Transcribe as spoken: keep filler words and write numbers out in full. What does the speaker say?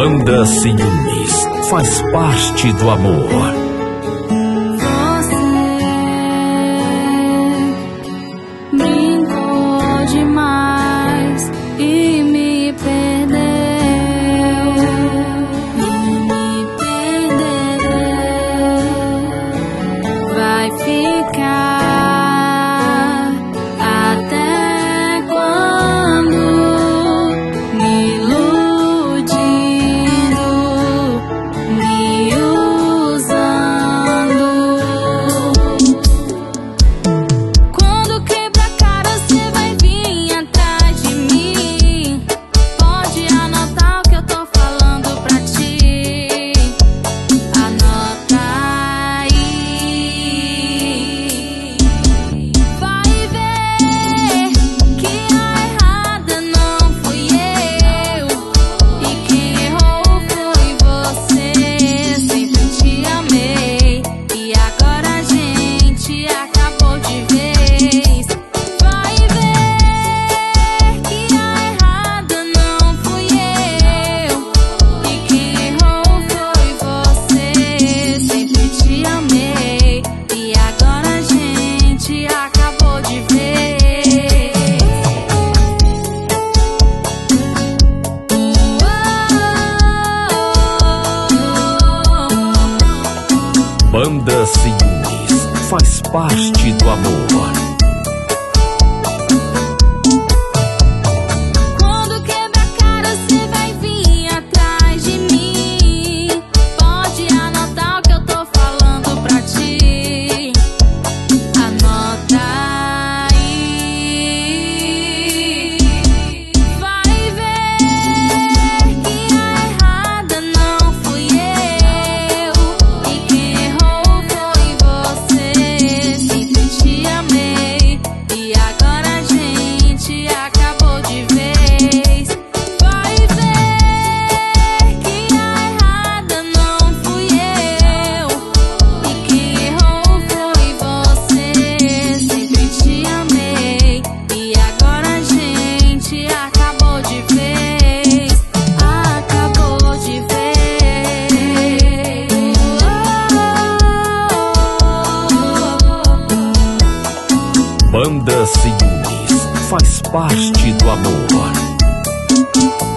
Banda Ciúmes faz parte do amor. Você brincou demais e me perdeu, e me perdeu. Vai ficar até quando me iludindo, me usando? Quando quebra a cara, você vai vir atrás de mim. Pode anotar o que eu tô falando pra ti. Anota aí. Vai ver que a errada não fui eu, e quem errou foi você. Sempre te amei e agora a gente acabou de vez. Vai ver que a errada não fui eu, e quem errou foi você. Sempre te amei e agora a gente acabou de vez. Banda Ciúmes faz parte do amor. Quando quebra a cara, você vai vir atrás de mim. Pode anotar o que eu tô falando pra ti. Anota aí. Vai ver que a errada não fui eu, e quem errou foi você. Sempre te amei e agora a gente acabou de vez. Vai ver que a errada não fui eu, e quem errou foi você. Sempre te amei e agora a gente acabou de vez. Acabou de vez. Banda Ciúmes faz parte do amor.